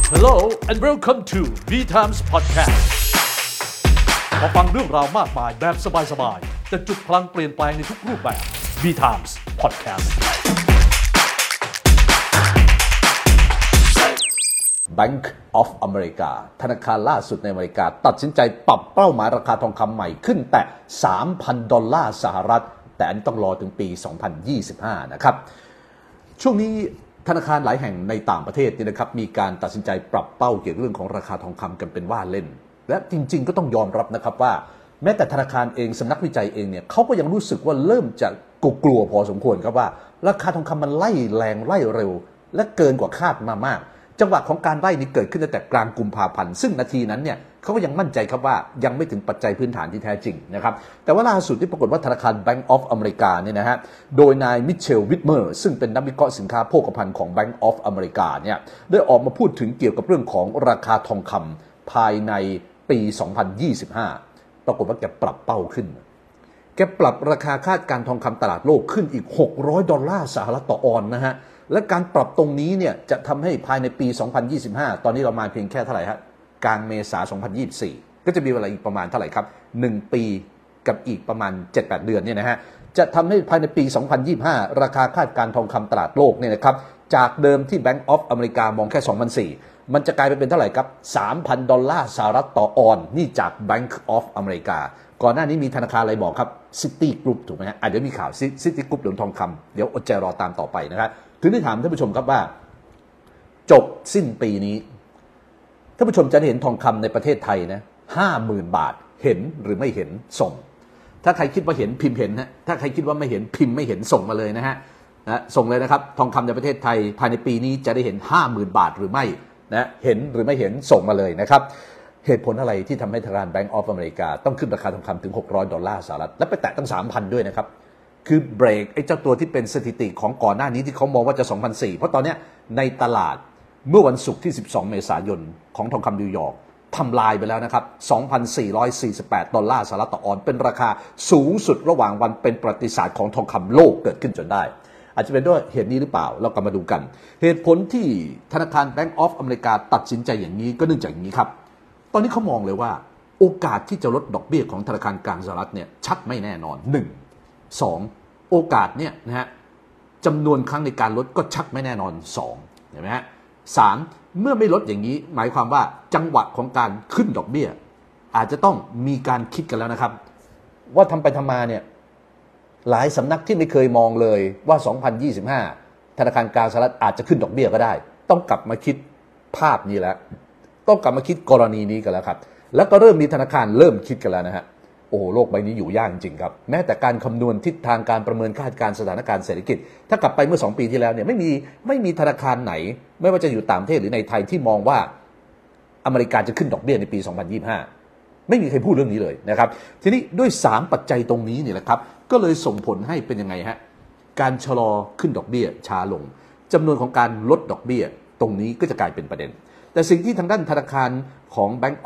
Hello and welcome to V Times Podcast มาฟังเรื่องราวมากมายแบบสบายๆแต่จุดพลังเปลี่ยนแปลงในทุกรูปแบบ V Times Podcast Bank of America ธนาคารล่าสุดในอเมริกาตัดสินใจปรับเป้าหมายราคาทองคำใหม่ขึ้นแต่ $3,000 สหรัฐแต่อันนี้ต้องรอถึงปี 2025 นะครับช่วงนี้ธนาคารหลายแห่งในต่างประเทศนี่นะครับมีการตัดสินใจปรับเป้าเกี่ยวกับเรื่องของราคาทองคำกันเป็นว่าเล่นและจริงๆก็ต้องยอมรับนะครับว่าแม้แต่ธนาคารเองสำนักวิจัยเองเนี่ยเขาก็ยังรู้สึกว่าเริ่มจะกลัวพอสมควรครับว่าราคาทองคำมันไล่แรงไล่เร็วและเกินกว่าคาดมามากจังหวะของการไล่นี้เกิดขึ้นตั้งแต่กลางกุมภาพันธ์ซึ่งนาทีนั้นเนี่ยเขาก็ยังมั่นใจครับว่ายังไม่ถึงปัจจัยพื้นฐานที่แท้จริงนะครับแต่ว่าล่าสุดที่ปรากฏว่าธนาคาร Bank of America เนี่ยนะฮะโดยนายมิเชลวิทเมอร์ซึ่งเป็นนักวิเคราะห์สินค้าโภคภัณฑ์ของ Bank of America เนี่ยได้ออกมาพูดถึงเกี่ยวกับเรื่องของราคาทองคำภายในปี 2025 ปรากฏว่าแกปรับเป้าขึ้นแกปรับราคาคาดการทองคำตลาดโลกขึ้นอีก$600สหรัฐต่อออนซ์นะฮะและการปรับตรงนี้เนี่ยจะทำให้ภายในปี 2025 ตอนนี้เรามาเพียงแค่เท่าไหร่ฮะกลางเมษายน 2024 ก็จะมีเวลาอีกประมาณเท่าไหร่ครับ1ปีกับอีกประมาณ 7-8 เดือนเนี่ยนะฮะจะทำให้ภายในปี 2025 ราคาคาดการทองคำตลาดโลกเนี่ยนะครับจากเดิมที่ Bank of America มองแค่ 2,400 มันจะกลายไปเป็นเท่าไหร่ครับ$3,000สหรัฐต่อออนซ์นี่จาก Bank of America ก่อนหน้านี้มีธนาคารอะไรบอกครับ City Group ถูกไหมฮะเดี๋ยวมีข่าว City Group เหรียญทองคำเดี๋ยวอดใจรอตามต่อไปนะครับถึงได้ถามท่านผู้ชมครับว่าจบสิ้นปีนี้ท่านผู้ชมจะเห็นทองคำในประเทศไทยนะ 50,000 บาทเห็นหรือไม่เห็นส่งถ้าใครคิดว่าเห็นพิมพ์เห็นนะถ้าใครคิดว่าไม่เห็นพิมพ์ไม่เห็นส่งมาเลยนะฮะส่งเลยนะครับทองคำในประเทศไทยภายในปีนี้จะได้เห็น 50,000 บาทหรือไม่นะเห็นหรือไม่เห็นส่งมาเลยนะครับเหตุผลอะไรที่ทำให้ธนาคาร Bank of America ต้องขึ้นราคาทองคำถึง$600สหรัฐและไปแตะตั้ง 3,000 ด้วยนะครับคือเบรกไอ้เจ้าตัวที่เป็นสถิติของก่อนหน้านี้ที่เขามองว่าจะ 2,400 เพราะตอนนี้ในตลาดเมื่อวันศุกร์ที่12 เมษายนของทองคำนิวยอร์กทำลายไปแล้วนะครับ$2,448สหรัฐต่อออนซ์เป็นราคาสูงสุดระหว่างวันเป็นประวัติศาสตร์ของทองคำโลกเกิดขึ้นจนได้อาจจะเป็นด้วยเหตุนี้หรือเปล่าเรากลับมาดูกันเหตุผลที่ธนาคาร Bank of America ตัดสินใจอย่างนี้ก็เนื่องจากอย่างนี้ครับตอนนี้เขามองเลยว่าโอกาสที่จะลดดอกเบี้ยของธนาคารกลางสหรัฐเนี่ยชัดไม่แน่นอน1 โอกาสเนี่ยนะฮะจำนวนครั้งในการลดก็ชักไม่แน่นอน2เห็นไหมฮะ3เมื่อไม่ลดอย่างนี้หมายความว่าจังหวะของการขึ้นดอกเบี้ยอาจจะต้องมีการคิดกันแล้วนะครับว่าทำไปทำมาเนี่ยหลายสำนักที่ไม่เคยมองเลยว่า2025ธนาคารกลางสหรัฐอาจจะขึ้นดอกเบี้ยก็ได้ต้องกลับมาคิดภาพนี้แล้วต้องกลับมาคิดกรณีนี้กันแล้วครับแล้วก็เริ่มมีธนาคารเริ่มคิดกันแล้วนะฮะโอ้โลกใบนี้อยู่ยากจริงครับแม้แต่การคำนวณทิศทางการประเมินคาดการณ์สถานการณ์เศรษฐกิจถ้ากลับไปเมื่อ2 ปีที่แล้วเนี่ยไม่มีธนาคารไหนไม่ว่าจะอยู่ต่างประเทศหรือในไทยที่มองว่าอเมริกาจะขึ้นดอกเบี้ยในปี 2025ไม่มีใครพูดเรื่องนี้เลยนะครับทีนี้ด้วย3ปัจจัยตรงนี้เนี่ยแหละครับก็เลยส่งผลให้เป็นยังไงฮะการชะลอขึ้นดอกเบี้ยช้าลงจำนวนของการลดดอกเบี้ยตรงนี้ก็จะกลายเป็นประเด็นแต่สิ่งที่ทางด้านธนาคารของ Bank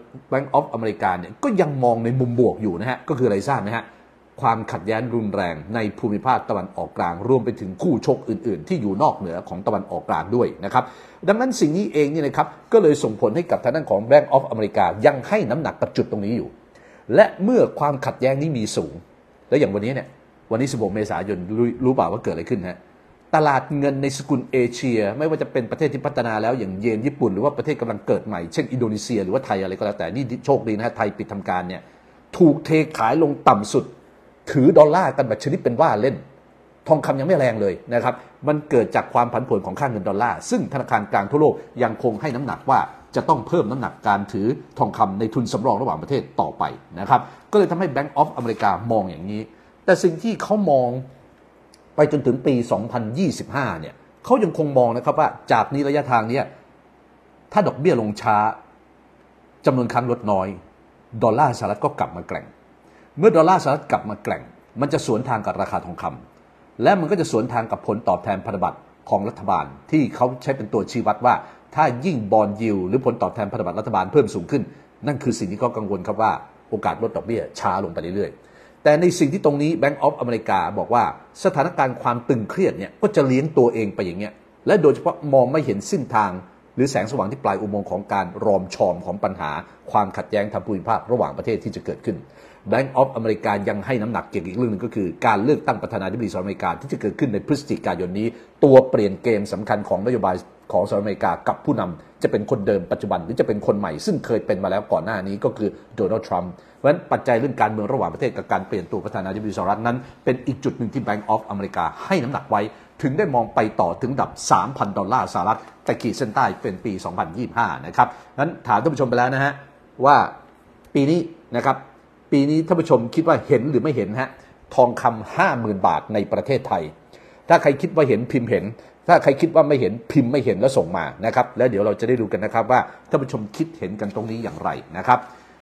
of America เนี่ยก็ยังมองในมุมบวกอยู่นะฮะก็คืออะไรทราบไหมฮะความขัดแย้งรุนแรงในภูมิภาคตะวันออกกลางรวมไปถึงคู่ชกอื่นๆที่อยู่นอกเหนือของตะวันออกกลางด้วยนะครับดังนั้นสิ่งนี้เองเนี่ยนะครับก็เลยส่งผลให้กับทางด้านของ Bank of America ยังให้น้ำหนักกับจุดตรงนี้อยู่และเมื่อความขัดแย้งนี้มีสูงแล้วอย่างวันนี้เนี่ยวันนี้16 เมษายนรู้เปล่าว่าเกิดอะไรขึ้นฮะตลาดเงินในสกุลเอเชียไม่ว่าจะเป็นประเทศที่พัฒนาแล้วอย่างเยนญี่ปุ่นหรือว่าประเทศกำลังเกิดใหม่เช่นอินโดนีเซียหรือว่าไทยอะไรก็แล้วแต่นี่โชคดีนะฮะไทยปิดทำการเนี่ยถูกเทขายลงต่ำสุดถือดอลลาร์กันแบบชนิดเป็นว่าเล่นทองคำยังไม่แรงเลยนะครับมันเกิดจากความผันผวนของค่าเงินดอลลาร์ซึ่งธนาคารกลางทั่วโลกยังคงให้น้ำหนักว่าจะต้องเพิ่มน้ำหนักการถือทองคำในทุนสำรองระหว่างประเทศต่อไปนะครับก็เลยทำให้ Bank of America มองอย่างนี้แต่สิ่งที่เขามองไปจนถึงปี 2025 เนี่ยเขายังคงมองนะครับว่าจากนี้ระยะทางนี้ถ้าดอกเบี้ยลงช้าจำนวนครั้งลดน้อยดอลลาร์สหรัฐก็กลับมาแกร่งเมื่อดอลลาร์สหรัฐกลับมาแกร่งมันจะสวนทางกับราคาทองคำและมันก็จะสวนทางกับผลตอบแทนพันธบัตรของรัฐบาลที่เขาใช้เป็นตัวชี้วัดว่าถ้ายิ่งบอนด์ยิลด์หรือผลตอบแทนพันธบัตรรัฐบาลเพิ่มสูงขึ้นนั่นคือสิ่งที่เขากังวลครับว่าโอกาสลดดอกเบี้ยช้าลงไปเรื่อยๆแต่ในสิ่งที่ตรงนี้ Bank of America บอกว่าสถานการณ์ความตึงเครียดเนี่ยก็จะเลี้ยงตัวเองไปอย่างเงี้ยและโดยเฉพาะมองไม่เห็นเส้นทางหรือแสงสว่างที่ปลายอุโมงค์ของการรอมชอมของปัญหาความขัดแย้งทางภูมิภาคระหว่างประเทศที่จะเกิดขึ้น Bank of America ยังให้น้ำหนักเกี่ยวกับอีกเรื่องนึงก็คือการเลือกตั้งประธานาธิบดีสหรัฐอเมริกาที่จะเกิดขึ้นในพฤศจิกายนนี้ตัวเปลี่ยนเกมสำคัญของนโยบายของสหรัฐอเมริกากับผู้นำจะเป็นคนเดิมปัจจุบันหรือจะเป็นคนใหม่ซึ่งเคยเป็นมาแล้วก่อนหน้านี้ก็คือโดนัลด์ทรัมป์เพราะฉะนั้นปัจจัยเรื่องการเมืองระหว่างประเทศกับการเปลี่ยนตัวประธานาธิบดีสหรัฐนั้นเป็นอีกจุดหนึ่งที่ Bank of America ให้น้ำหนักไว้ถึงได้มองไปต่อถึงระดับ $3,000 สหรัฐแต่ขีดเส้นใต้เป็นปี 2025 นะครับนั้นถามท่านผู้ชมไปแล้วนะฮะว่าปีนี้นะครับปีนี้ท่านผู้ชมคิดว่าเห็นหรือไม่เห็นฮะทองคำ 50,000 บาทในประเทศไทยถ้าใครคิดว่าเห็นพิมพ์เห็นถ้าใครคิดว่าไม่เห็นพิมพ์ไม่เห็นแล้วส่งมานะครับแล้วเดี๋ยวเราจะได้ดูกันนะครับว่าท่านผู้ชมคิดเห็นกันตรงนี้อย่างไรนะครับ